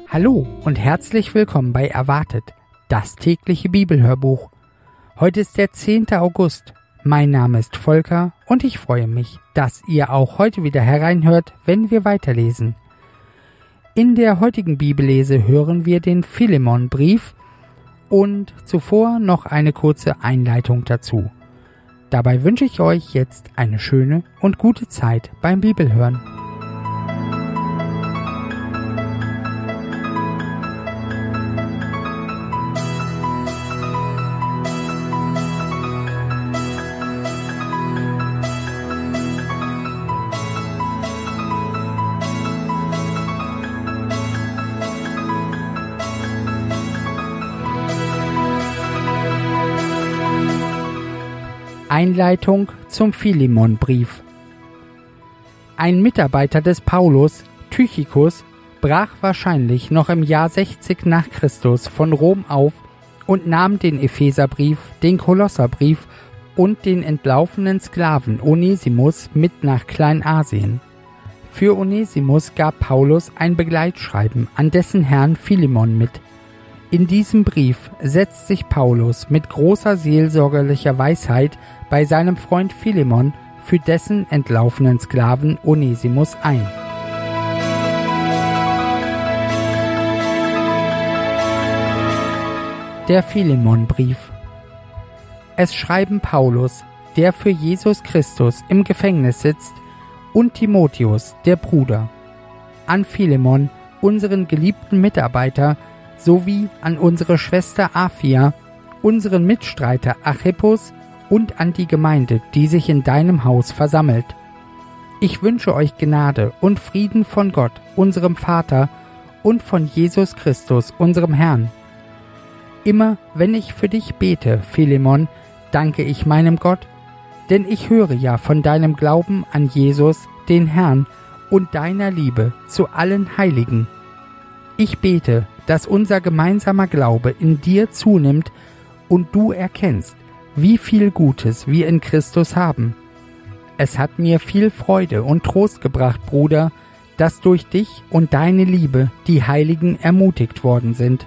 Hallo und herzlich willkommen bei Erwartet, das tägliche Bibelhörbuch. Heute ist der 10. August. Mein Name ist Volker und ich freue mich, dass ihr auch heute wieder hereinhört, wenn wir weiterlesen. In der heutigen Bibellese hören wir den Philemon-Brief und zuvor noch eine kurze Einleitung dazu. Dabei wünsche ich euch jetzt eine schöne und gute Zeit beim Bibelhören. Einleitung zum Philemon-Brief. Ein Mitarbeiter des Paulus, Tychicus, brach wahrscheinlich noch im Jahr 60 nach Christus von Rom auf und nahm den Epheserbrief, den Kolosserbrief und den entlaufenen Sklaven Onesimus mit nach Kleinasien. Für Onesimus gab Paulus ein Begleitschreiben an dessen Herrn Philemon mit. In diesem Brief setzt sich Paulus mit großer seelsorgerlicher Weisheit bei seinem Freund Philemon für dessen entlaufenen Sklaven Onesimus ein. Der Philemon-Brief. Es schreiben Paulus, der für Jesus Christus im Gefängnis sitzt, und Timotheus, der Bruder, an Philemon, unseren geliebten Mitarbeiter, sowie an unsere Schwester Aphia, unseren Mitstreiter Archippus und an die Gemeinde, die sich in deinem Haus versammelt. Ich wünsche euch Gnade und Frieden von Gott, unserem Vater, und von Jesus Christus, unserem Herrn. Immer, wenn ich für dich bete, Philemon, danke ich meinem Gott, denn ich höre ja von deinem Glauben an Jesus, den Herrn, und deiner Liebe zu allen Heiligen. Ich bete, dass unser gemeinsamer Glaube in dir zunimmt und du erkennst, wie viel Gutes wir in Christus haben. Es hat mir viel Freude und Trost gebracht, Bruder, dass durch dich und deine Liebe die Heiligen ermutigt worden sind.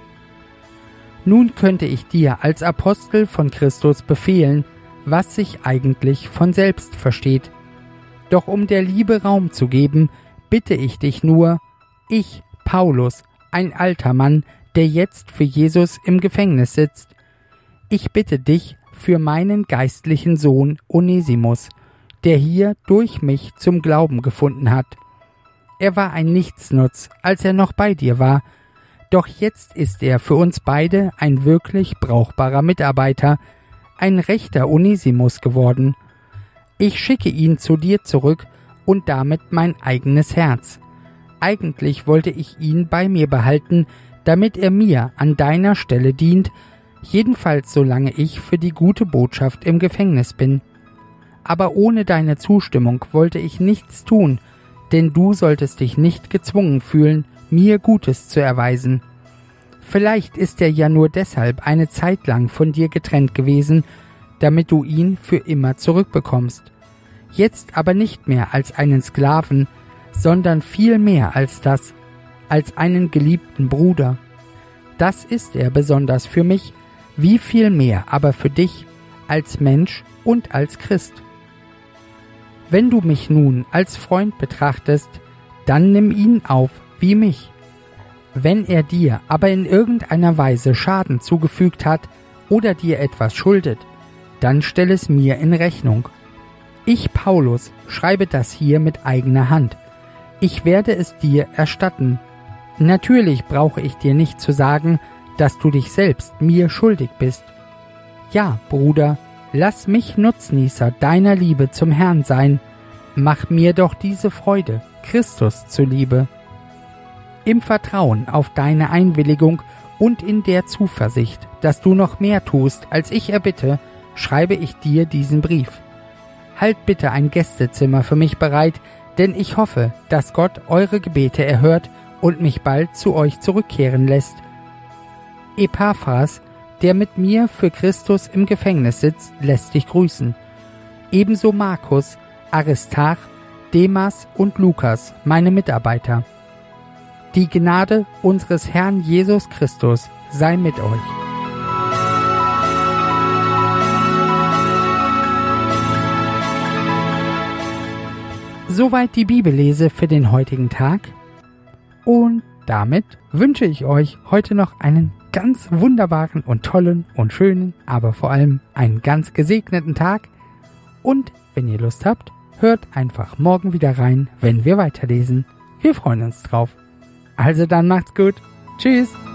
Nun könnte ich dir als Apostel von Christus befehlen, was sich eigentlich von selbst versteht. Doch um der Liebe Raum zu geben, bitte ich dich nur, ich, Paulus, ein alter Mann, der jetzt für Jesus im Gefängnis sitzt. Ich bitte dich für meinen geistlichen Sohn Onesimus, der hier durch mich zum Glauben gefunden hat. Er war ein Nichtsnutz, als er noch bei dir war, doch jetzt ist er für uns beide ein wirklich brauchbarer Mitarbeiter, ein rechter Onesimus geworden. Ich schicke ihn zu dir zurück und damit mein eigenes Herz. Eigentlich wollte ich ihn bei mir behalten, damit er mir an deiner Stelle dient, jedenfalls solange ich für die gute Botschaft im Gefängnis bin. Aber ohne deine Zustimmung wollte ich nichts tun, denn du solltest dich nicht gezwungen fühlen, mir Gutes zu erweisen. Vielleicht ist er ja nur deshalb eine Zeit lang von dir getrennt gewesen, damit du ihn für immer zurückbekommst. Jetzt aber nicht mehr als einen Sklaven, sondern viel mehr als das, als einen geliebten Bruder. Das ist er besonders für mich, wie viel mehr aber für dich, als Mensch und als Christ. Wenn du mich nun als Freund betrachtest, dann nimm ihn auf wie mich. Wenn er dir aber in irgendeiner Weise Schaden zugefügt hat oder dir etwas schuldet, dann stell es mir in Rechnung. Ich, Paulus, schreibe das hier mit eigener Hand. Ich werde es dir erstatten. Natürlich brauche ich dir nicht zu sagen, dass du dich selbst mir schuldig bist. Ja, Bruder, lass mich Nutznießer deiner Liebe zum Herrn sein. Mach mir doch diese Freude, Christus zuliebe. Im Vertrauen auf deine Einwilligung und in der Zuversicht, dass du noch mehr tust, als ich erbitte, schreibe ich dir diesen Brief. Halt bitte ein Gästezimmer für mich bereit, denn ich hoffe, dass Gott eure Gebete erhört und mich bald zu euch zurückkehren lässt. Epaphras, der mit mir für Christus im Gefängnis sitzt, lässt dich grüßen. Ebenso Markus, Aristarch, Demas und Lukas, meine Mitarbeiter. Die Gnade unseres Herrn Jesus Christus sei mit euch. Soweit die Bibellese für den heutigen Tag. Und damit wünsche ich euch heute noch einen ganz wunderbaren und tollen und schönen, aber vor allem einen ganz gesegneten Tag. Und wenn ihr Lust habt, hört einfach morgen wieder rein, wenn wir weiterlesen. Wir freuen uns drauf. Also dann macht's gut. Tschüss.